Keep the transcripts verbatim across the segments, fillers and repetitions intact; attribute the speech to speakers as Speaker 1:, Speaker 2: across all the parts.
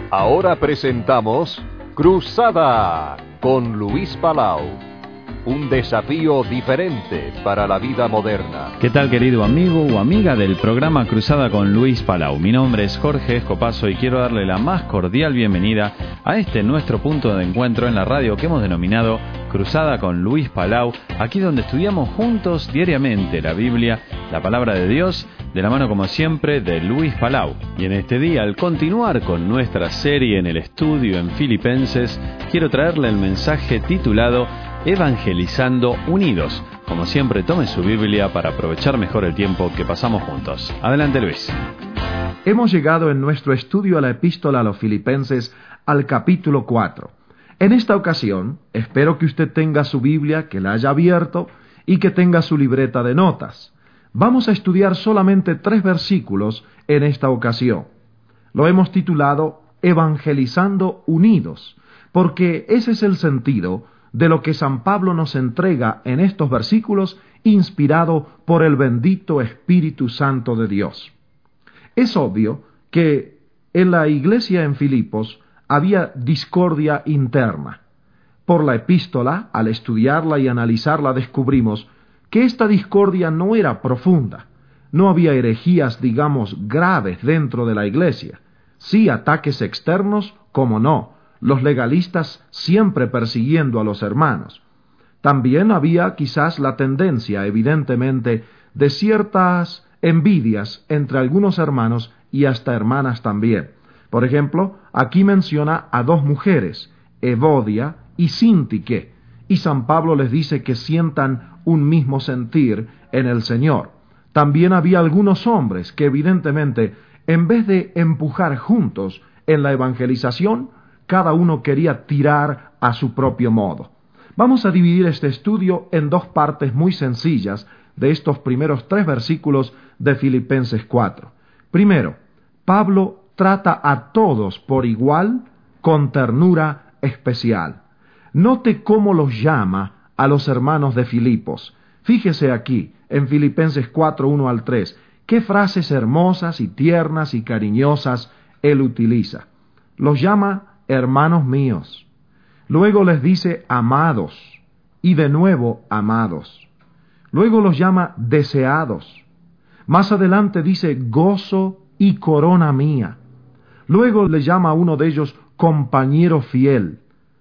Speaker 1: Ahora presentamos Cruzada con Luis Palau. Un desafío diferente para la vida moderna.
Speaker 2: ¿Qué tal, querido amigo o amiga del programa Cruzada con Luis Palau? Mi nombre es Jorge Escopazo y quiero darle la más cordial bienvenida a este nuestro punto de encuentro en la radio que hemos denominado Cruzada con Luis Palau, aquí donde estudiamos juntos diariamente la Biblia, la palabra de Dios, de la mano como siempre de Luis Palau. Y en este día, al continuar con nuestra serie en el estudio en Filipenses, quiero traerle el mensaje titulado Evangelizando Unidos. Como siempre, tome su Biblia para aprovechar mejor el tiempo que pasamos juntos. Adelante, Luis.
Speaker 3: Hemos llegado en nuestro estudio a la epístola a los Filipenses al capítulo cuatro. En esta ocasión, espero que usted tenga su Biblia, que la haya abierto y que tenga su libreta de notas. Vamos a estudiar solamente tres versículos en esta ocasión. Lo hemos titulado Evangelizando Unidos, porque ese es el sentido de lo que San Pablo nos entrega en estos versículos, inspirado por el bendito Espíritu Santo de Dios. Es obvio que en la iglesia en Filipos había discordia interna. Por la epístola, al estudiarla y analizarla, descubrimos que esta discordia no era profunda. No había herejías, digamos, graves dentro de la iglesia. Sí, ataques externos, como no, los legalistas siempre persiguiendo a los hermanos. También había quizás la tendencia, evidentemente, de ciertas envidias entre algunos hermanos y hasta hermanas también. Por ejemplo, aquí menciona a dos mujeres, Evodia y Síntique, y San Pablo les dice que sientan un mismo sentir en el Señor. También había algunos hombres que evidentemente, en vez de empujar juntos en la evangelización, cada uno quería tirar a su propio modo. Vamos a dividir este estudio en dos partes muy sencillas de estos primeros tres versículos de Filipenses cuatro. Primero, Pablo trata a todos por igual con ternura especial. Note cómo los llama a los hermanos de Filipos. Fíjese aquí, en Filipenses cuatro, uno al tres, qué frases hermosas y tiernas y cariñosas él utiliza. Los llama hermanos míos. Luego les dice amados, y de nuevo amados. Luego los llama deseados. Más adelante dice gozo y corona mía. Luego le llama a uno de ellos compañero fiel.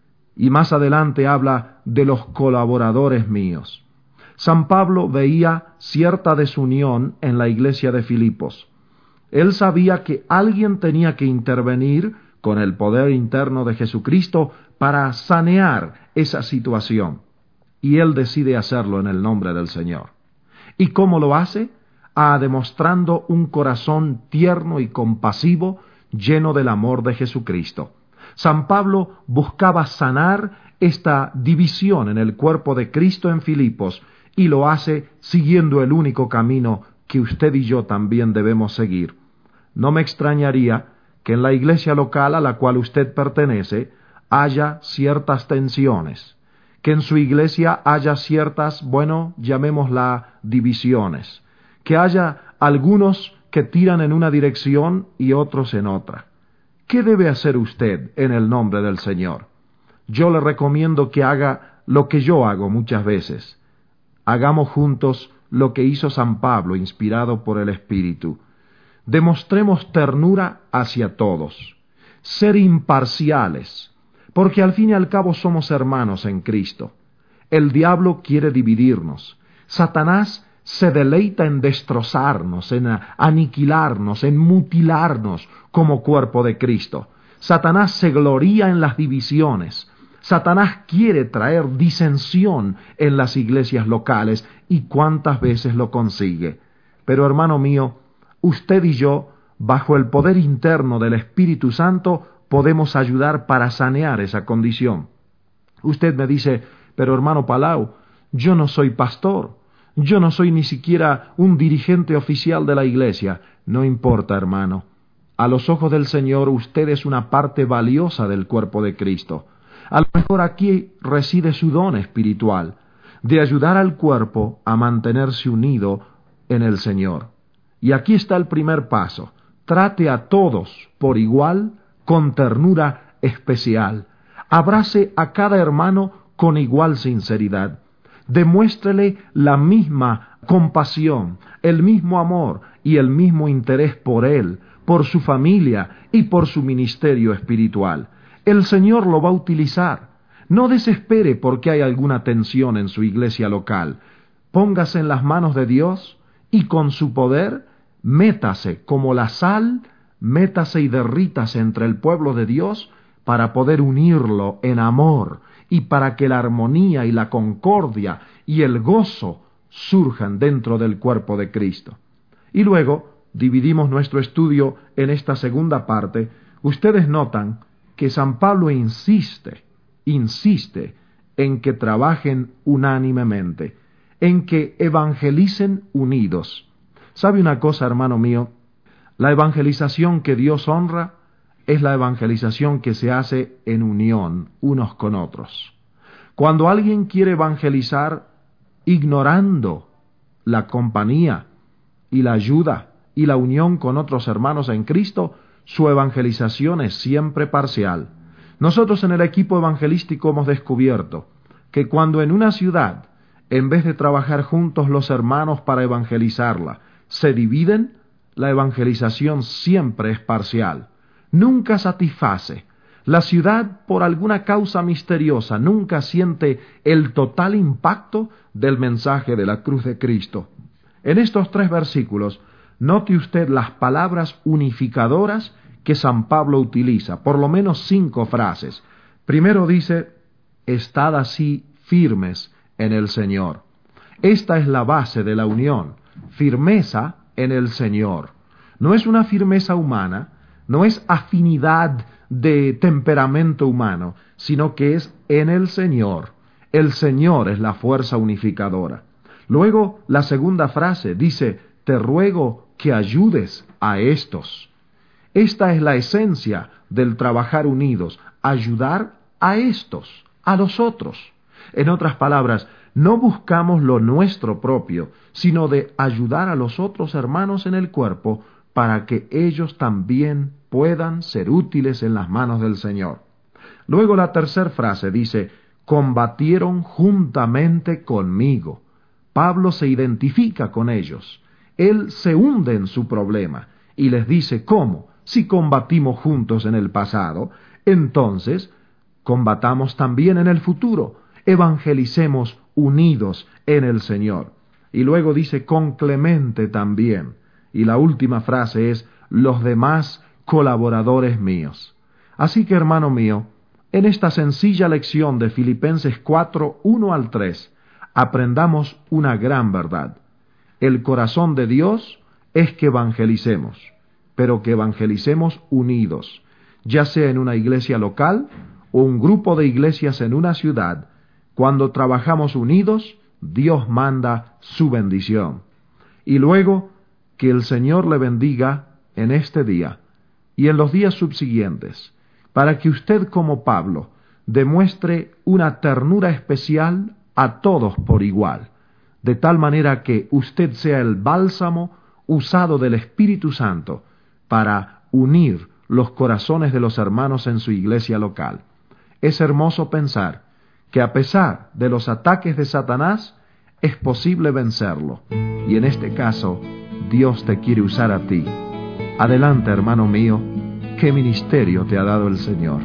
Speaker 3: Y más adelante habla de los colaboradores míos. San Pablo veía cierta desunión en la iglesia de Filipos. Él sabía que alguien tenía que intervenir con el poder interno de Jesucristo para sanear esa situación. Y él decide hacerlo en el nombre del Señor. ¿Y cómo lo hace? Ah, demostrando un corazón tierno y compasivo, lleno del amor de Jesucristo. San Pablo buscaba sanar esta división en el cuerpo de Cristo en Filipos, y lo hace siguiendo el único camino que usted y yo también debemos seguir. No me extrañaría que en la iglesia local a la cual usted pertenece haya ciertas tensiones, que en su iglesia haya ciertas, bueno, llamémosla divisiones, que haya algunos que tiran en una dirección y otros en otra. ¿Qué debe hacer usted en el nombre del Señor? Yo le recomiendo que haga lo que yo hago muchas veces. Hagamos juntos lo que hizo San Pablo, inspirado por el Espíritu. Demostremos ternura hacia todos, ser imparciales, porque al fin y al cabo somos hermanos en Cristo. El diablo quiere dividirnos. Satanás se deleita en destrozarnos, en aniquilarnos, en mutilarnos como cuerpo de Cristo. Satanás se gloría en las divisiones. Satanás quiere traer disensión en las iglesias locales, y cuántas veces lo consigue. Pero hermano mío, usted y yo, bajo el poder interno del Espíritu Santo, podemos ayudar para sanear esa condición. Usted me dice, pero hermano Palau, yo no soy pastor, yo no soy ni siquiera un dirigente oficial de la iglesia. No importa, hermano. A los ojos del Señor, usted es una parte valiosa del cuerpo de Cristo. A lo mejor aquí reside su don espiritual, de ayudar al cuerpo a mantenerse unido en el Señor. Y aquí está el primer paso. Trate a todos por igual con ternura especial. Abrace a cada hermano con igual sinceridad. Demuéstrele la misma compasión, el mismo amor y el mismo interés por él, por su familia y por su ministerio espiritual. El Señor lo va a utilizar. No desespere porque hay alguna tensión en su iglesia local. Póngase en las manos de Dios y con su poder, métase como la sal, métase y derrítase entre el pueblo de Dios para poder unirlo en amor y para que la armonía y la concordia y el gozo surjan dentro del cuerpo de Cristo. Y luego dividimos nuestro estudio en esta segunda parte. Ustedes notan que San Pablo insiste, insiste en que trabajen unánimemente, en que evangelicen unidos. ¿Sabe una cosa, hermano mío? La evangelización que Dios honra es la evangelización que se hace en unión unos con otros. Cuando alguien quiere evangelizar ignorando la compañía y la ayuda y la unión con otros hermanos en Cristo, su evangelización es siempre parcial. Nosotros en el equipo evangelístico hemos descubierto que cuando en una ciudad, en vez de trabajar juntos los hermanos para evangelizarla, se dividen, la evangelización siempre es parcial. Nunca satisface. La ciudad, por alguna causa misteriosa, nunca siente el total impacto del mensaje de la cruz de Cristo. En estos tres versículos, note usted las palabras unificadoras que San Pablo utiliza, por lo menos cinco frases. Primero dice, estad así firmes en el Señor. Esta es la base de la unión, firmeza en el Señor. No es una firmeza humana, no es afinidad de temperamento humano, sino que es en el Señor. El Señor es la fuerza unificadora. Luego, la segunda frase dice, te ruego que ayudes a estos. Esta es la esencia del trabajar unidos, ayudar a estos, a los otros. En otras palabras, no buscamos lo nuestro propio, sino de ayudar a los otros hermanos en el cuerpo para que ellos también puedan ser útiles en las manos del Señor. Luego la tercera frase dice, combatieron juntamente conmigo. Pablo se identifica con ellos. Él se hunde en su problema y les dice, ¿cómo? Si combatimos juntos en el pasado, entonces combatamos también en el futuro. Evangelicemos unidos en el Señor. Y luego dice, con Clemente también. Y la última frase es, los demás colaboradores míos. Así que, hermano mío, en esta sencilla lección de Filipenses cuatro, uno al tres, aprendamos una gran verdad. El corazón de Dios es que evangelicemos, pero que evangelicemos unidos, ya sea en una iglesia local o un grupo de iglesias en una ciudad. Cuando trabajamos unidos, Dios manda su bendición. Y luego, que el Señor le bendiga en este día y en los días subsiguientes, para que usted como Pablo demuestre una ternura especial a todos por igual, de tal manera que usted sea el bálsamo usado del Espíritu Santo para unir los corazones de los hermanos en su iglesia local. Es hermoso pensar que a pesar de los ataques de Satanás, es posible vencerlo. Y en este caso, Dios te quiere usar a ti. Adelante, hermano mío, ¿qué ministerio te ha dado el Señor?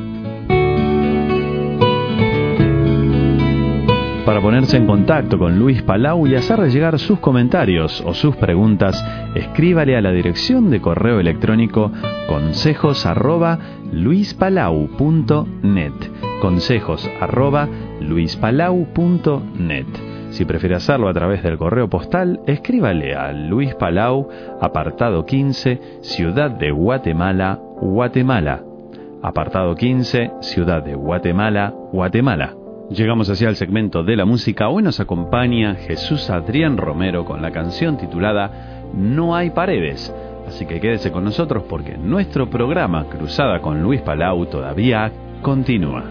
Speaker 2: Para ponerse en contacto con Luis Palau y hacerle llegar sus comentarios o sus preguntas, escríbale a la dirección de correo electrónico consejos arroba luispalau punto net. Consejos arroba luispalau punto net. Si prefiere hacerlo a través del correo postal, escríbale a Luis Palau, apartado quince, Ciudad de Guatemala, Guatemala. Apartado quince, Ciudad de Guatemala, Guatemala. Llegamos hacia el segmento de la música. Hoy nos acompaña Jesús Adrián Romero con la canción titulada No hay paredes. Así que quédese con nosotros porque nuestro programa Cruzada con Luis Palau todavía continúa.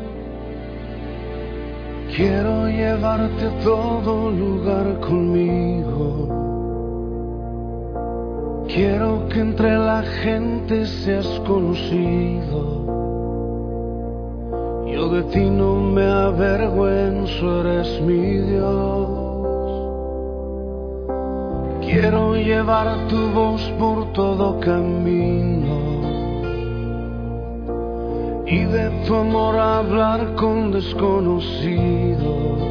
Speaker 4: Quiero llevarte a todo lugar conmigo, Quiero que entre la gente seas conocido. Yo de ti no me avergüenzo, eres mi Dios. Quiero llevar tu voz por todo camino y de tu amor hablar con desconocidos.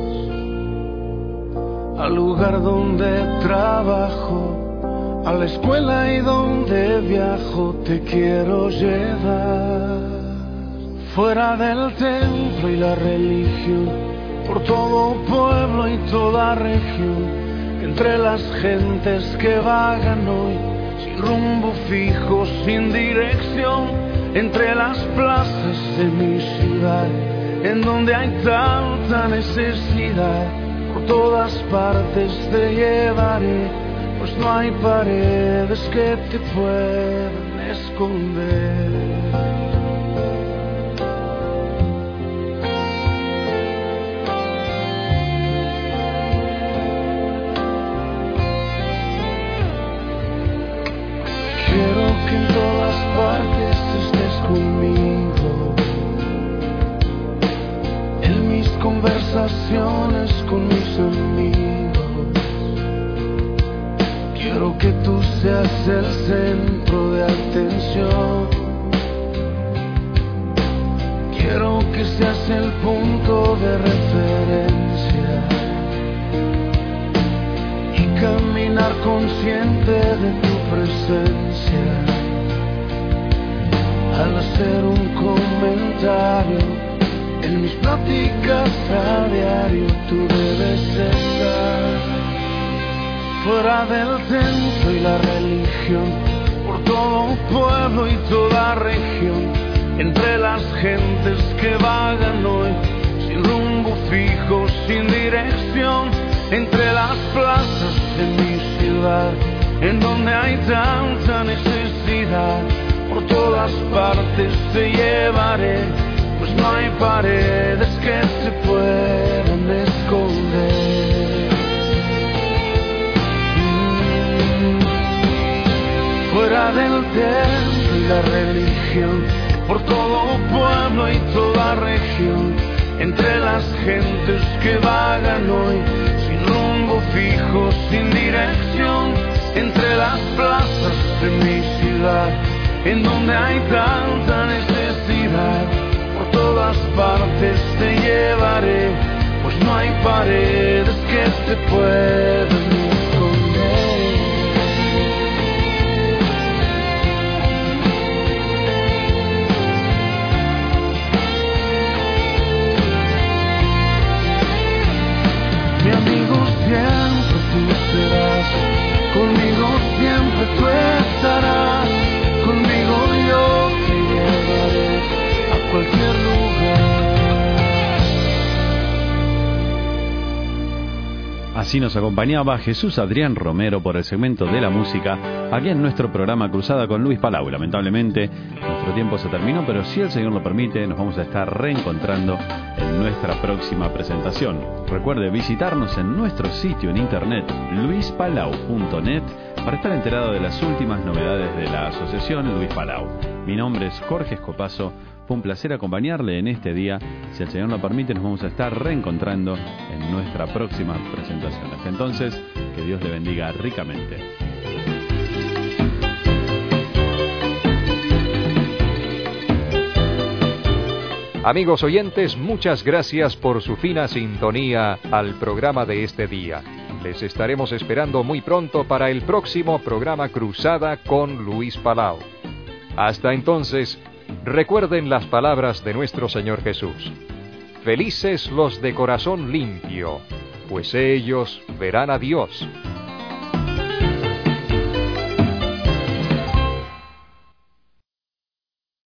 Speaker 4: Al lugar donde trabajo, a la escuela y donde viajo, te quiero llevar. Fuera del templo y la religión, por todo pueblo y toda región, entre las gentes que vagan hoy, sin rumbo fijo, sin dirección, entre las plazas de mi ciudad, en donde hay tanta necesidad, por todas partes te llevaré, pues no hay paredes que te puedan esconder. Quiero que en todas partes estés conmigo, en mis conversaciones con mis amigos. Quiero que tú seas el centro de atención. Quiero que seas el punto de referencia y caminar consciente de tu presencia. Al hacer un comentario en mis pláticas a diario, tú debes estar. Fuera del templo y la religión, por todo pueblo y toda región, entre las gentes que vagan hoy, sin rumbo fijo, sin dirección, entre las plazas de mi ciudad, en donde hay tanta necesidad, por todas partes te llevaré, pues no hay paredes que se puedan esconder. Fuera del templo y la religión, por todo pueblo y toda región, entre las gentes que vagan hoy, sin rumbo fijo, sin dirección, entre las plazas de mi ciudad, en donde hay tanta necesidad, por todas partes te llevaré, pues no hay paredes que te puedan esconder. Mi amigo siempre tú serás, conmigo siempre tú estarás, conmigo yo te llevaré a cualquier lugar.
Speaker 2: Así nos acompañaba Jesús Adrián Romero por el segmento de la música aquí en nuestro programa Cruzada con Luis Palau. Lamentablemente nuestro tiempo se terminó, pero si el Señor lo permite nos vamos a estar reencontrando en nuestra próxima presentación. Recuerde visitarnos en nuestro sitio en internet luis palau punto net para estar enterado de las últimas novedades de la asociación Luis Palau. Mi nombre es Jorge Escopazo. Fue un placer acompañarle en este día. Si el Señor lo permite, nos vamos a estar reencontrando en nuestra próxima presentación. Hasta entonces, que Dios le bendiga ricamente.
Speaker 1: Amigos oyentes, muchas gracias por su fina sintonía al programa de este día. Les estaremos esperando muy pronto para el próximo programa Cruzada con Luis Palau. Hasta entonces, recuerden las palabras de nuestro Señor Jesús. Felices los de corazón limpio, pues ellos verán a Dios.